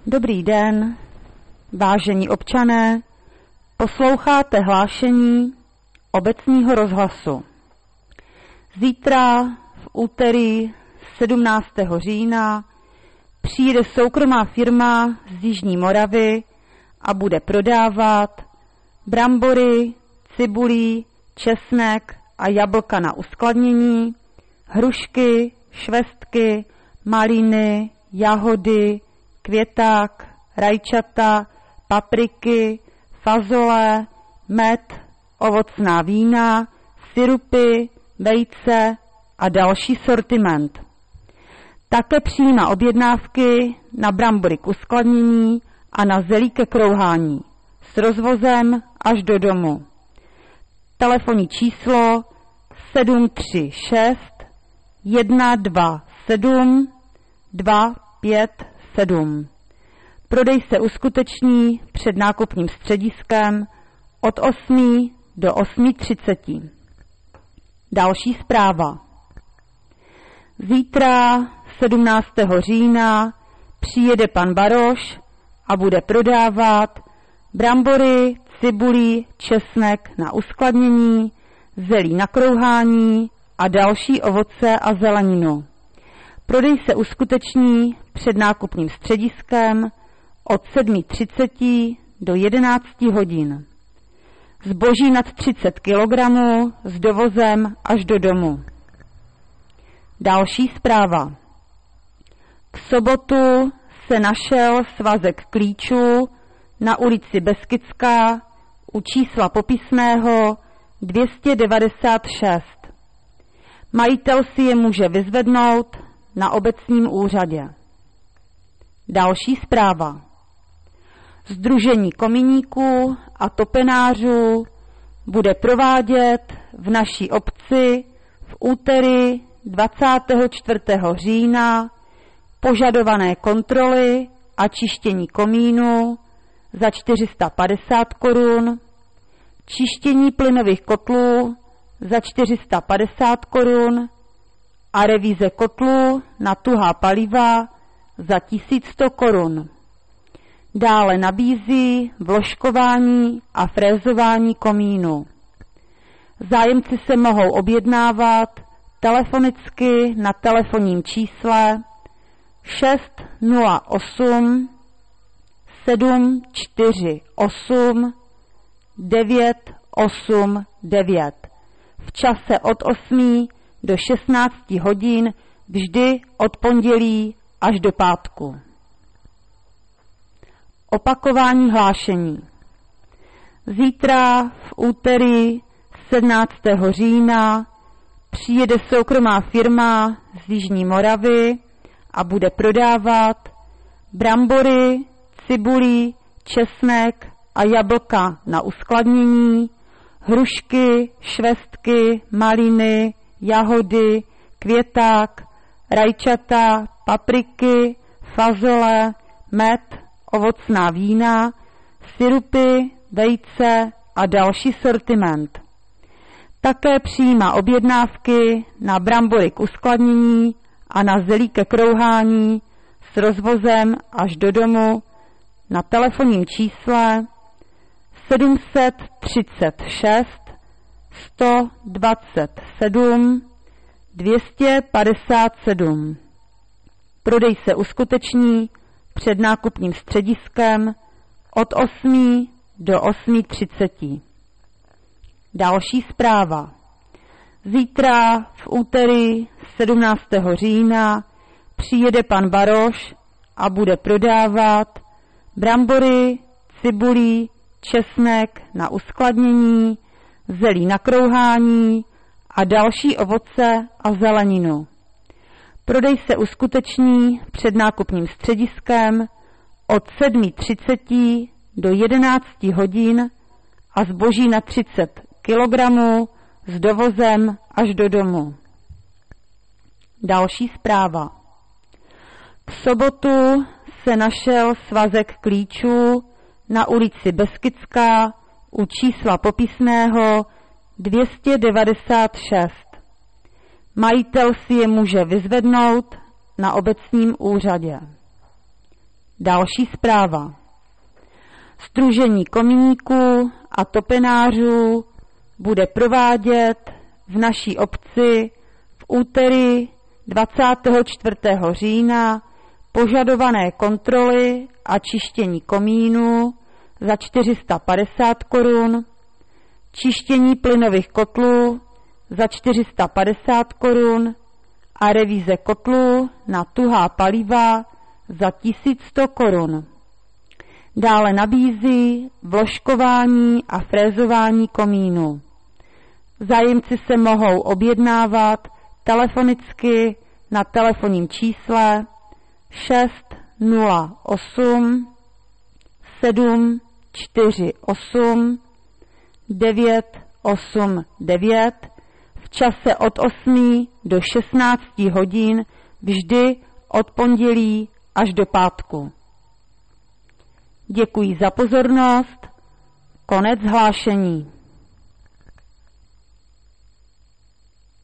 Dobrý den, vážení občané, posloucháte hlášení obecního rozhlasu. Zítra v úterý 17. října přijede soukromá firma z Jižní Moravy a bude prodávat brambory, cibulí, česnek a jablka na uskladnění, hrušky, švestky, maliny, jahody, květák, rajčata, papriky, fazole, med, ovocná vína, sirupy, vejce a další sortiment. Také přijímá objednávky na brambory k uskladnění a na zelí ke krouhání s rozvozem až do domu. Telefonní číslo 736 127 257. Prodej se uskuteční před nákupním střediskem od 8 do 8:30. Další zpráva. Zítra 17. října přijede pan Baroš a bude prodávat brambory, cibulí, česnek na uskladnění, zelí na krouhání a další ovoce a zeleninu. Prodej se uskuteční před nákupním střediskem od 7:30 do 11 hodin. Zboží nad 30 kg s dovozem až do domu. Další zpráva. V sobotu se našel svazek klíčů na ulici Beskidská u čísla popisného 296. Majitel si je může vyzvednout na obecním úřadě. Další zpráva. Sdružení kominíků a topenářů bude provádět v naší obci v úterý 24. října požadované kontroly a čištění komínů za 450 korun, čištění plynových kotlů za 450 korun a revize kotlů na tuhá paliva za 1100 korun. Dále nabízí vložkování a frézování komínu. Zájemci se mohou objednávat telefonicky na telefonním čísle 608 748 989 v čase od 8 do 16 hodin vždy od pondělí až do pátku. Opakování hlášení. Zítra v úterý 17. října přijede soukromá firma z Jižní Moravy a bude prodávat brambory, cibulí, česnek a jablka na uskladnění, hrušky, švestky, maliny, jahody, květák, rajčata, papriky, fazole, med, ovocná vína, sirupy, vejce a další sortiment. Také přijímá objednávky na brambory k uskladnění a na zelí ke krouhání s rozvozem až do domu na telefonním čísle 736 127 257. Prodej se uskuteční před nákupním střediskem od 8 do 8:30. Další zpráva. Zítra v úterý 17. října přijede pan Baroš a bude prodávat brambory, cibulí, česnek na uskladnění, zelí na krouhání a další ovoce a zeleninu. Prodej se uskuteční před nákupním střediskem od 7:30 do 11 hodin a zboží na 30 kg s dovozem až do domu. Další zpráva. V sobotu se našel svazek klíčů na ulici Beskidská u čísla popisného 296. Majitel si je může vyzvednout na obecním úřadě. Další zpráva. Sdružení komíníků a topenářů bude provádět v naší obci v úterý 24. října požadované kontroly a čištění komínů za 450 korun, čištění plynových kotlů za 450 korun a revíze kotlů na tuhá paliva za 1100 korun. Dále nabízí vložkování a frézování komínů. Zájemci se mohou objednávat telefonicky na telefonním čísle 608 748 989 v čase od 8 do 16 hodin vždy od pondělí až do pátku. Děkuji za pozornost. Konec hlášení.